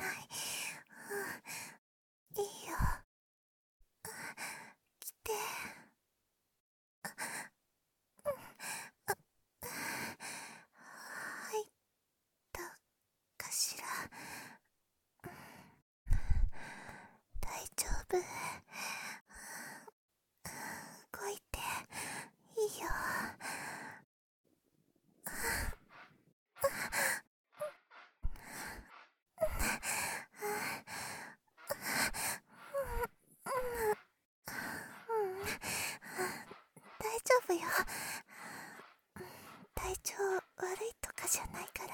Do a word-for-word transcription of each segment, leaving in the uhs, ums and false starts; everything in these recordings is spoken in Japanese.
うん、いいよ。来て。入ったかしら。大丈夫。動いていいよ。大丈夫よ。体調悪いとかじゃないから。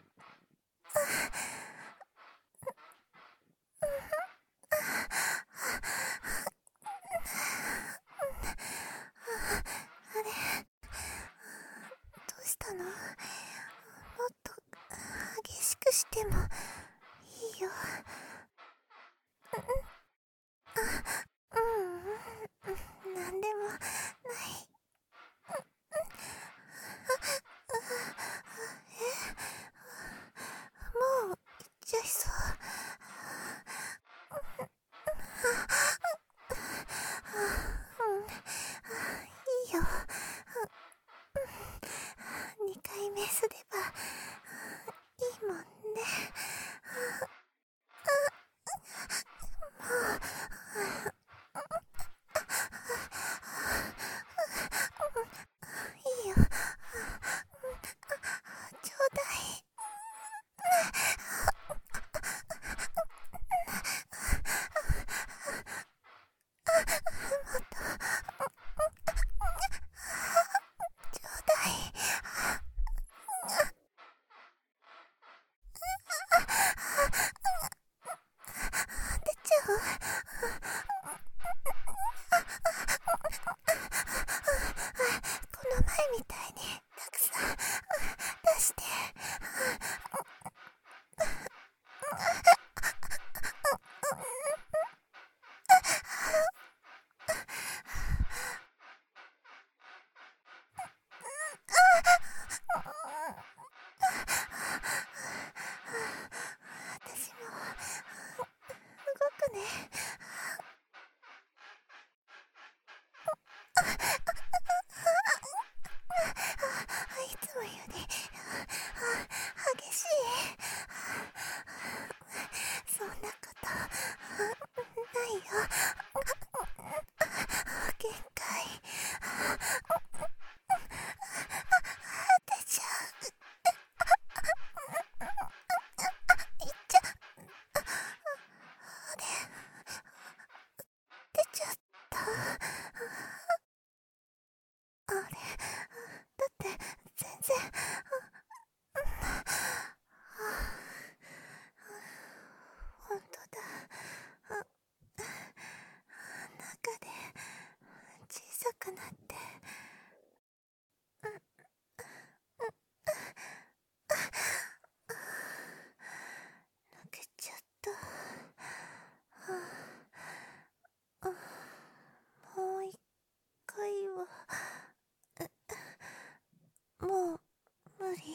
あれ、どうしたの？もっと激しくしてもいいよ。ううん、なんでもない。もう行っちゃいそう。いいよ。にかいめすればいいもんね。いいよ。ちょうだい。ちょうだい。出ちゃう。この前みたいにたくさん出して。私も動くね。いつもより激しい。そんなことないよ。限界出ちゃう。いっちゃあれ、出ちゃった。あれ、だって全然。ほんとだ。中で小さくなって。抜けちゃった。もう一回はもう無理。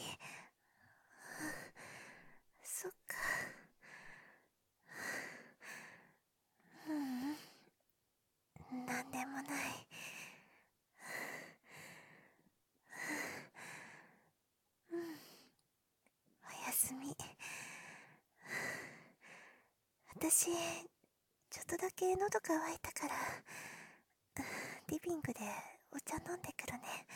そっか。ううん、なんでもない。うん、おやすみ。私ちょっとだけ喉乾いたからリビングでお茶飲んでくるね。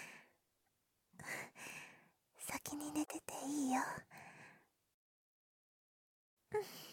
先に寝てていいよ。うん。